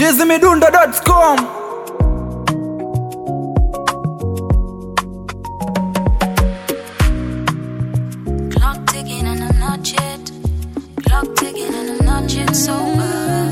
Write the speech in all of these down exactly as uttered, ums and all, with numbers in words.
chizzy midundo dot com. Clock ticking and I'm not yet. Clock ticking and I'm not yet sober.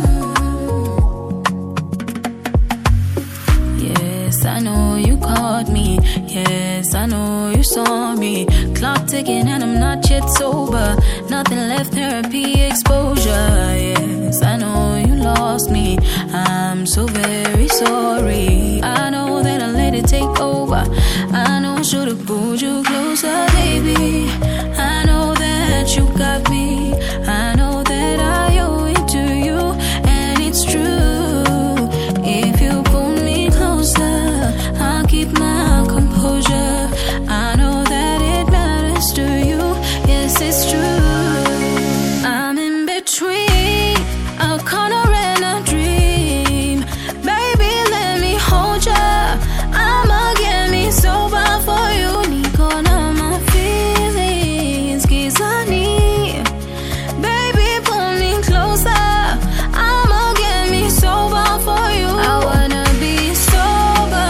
Yes, I know you caught me. Yes, I know you saw me. Clock ticking and I'm not yet sober. Nothing left, therapy exposure. Yes, I know you lost me. I'm so very sorry. I know that I let it take over. I know I should've pulled you closer, baby. I know that you got me. I know that I owe it to you, and it's true. If you pull me closer, I'll keep my composure. I know that it matters to you. Yes, it's true. I'm in between a corner and a dream. Baby, let me hold ya. I'ma get me sober for you. Nikona my feelings, Kizani. Baby, pull me closer. I'ma get me sober for you. I wanna be sober.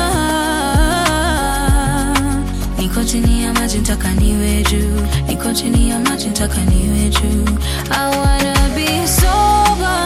Niko chini ya maji nataka niwe juu. Niko chini ya maji nataka niwe juu. I wanna be sober.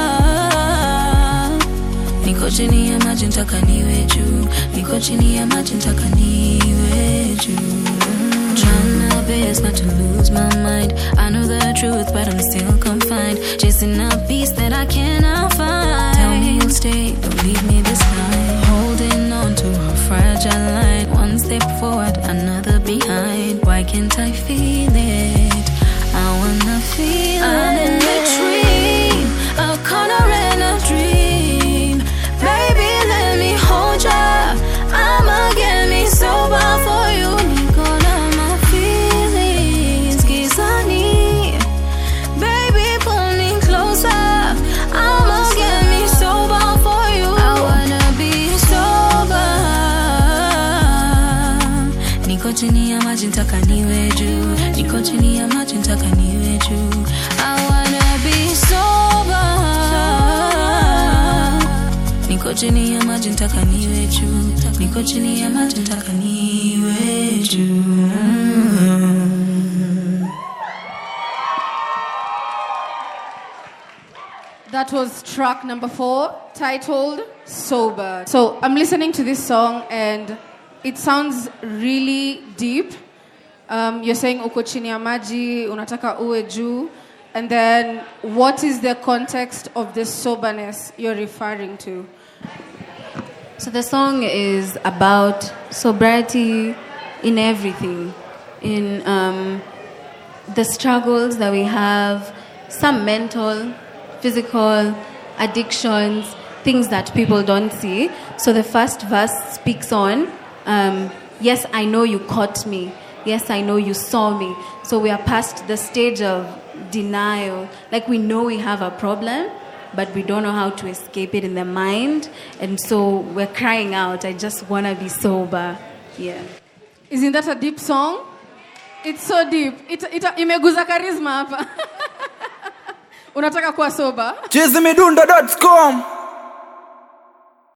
Niko chini ya maji nataka niwe juu. Niko chini ya maji nataka niwe juu. Trying my best not to lose my mind. I know the truth, but I'm still confined. Chasing a piece that I cannot find. Tell me you'll stay, don't leave me this time. Holding on to a fragile line. One step forward, another behind. Why can't I feel it? I wanna feel I'm it. I'm in between a corner and a dream. Baby, let me hold ya. I'ma get me sober for you. Nikona my feelings, Kizani. Baby, pull me closer. I'ma get me sober for you. I wanna be sober. Niko chini ya maji nataka niwe juu. Niko chini ya maji nataka niwe juu. I wanna be sober. Niko chini ya maji nataka niwe juu. Niko chini ya maji nataka niwe juu. That was track number four, titled Sober. So I'm listening to this song and it sounds really deep. Um, you're saying uko chini ya maji, unataka uwe juu. And then what is the context of this soberness you're referring to? So the song is about sobriety in everything. In um, the struggles that we have, some mental, physical, addictions, things that people don't see. So the first verse speaks on, um, yes, I know you caught me. Yes, I know you saw me. So we are past the stage of denial. Like we know we have a problem, but we don't know how to escape it in the mind. And so we're crying out, I just want to be sober. Yeah. Isn't that a deep song? It's so deep. It, it, imeguza charisma hapa. Unataka kuwa sober? chizzy midundo dot com.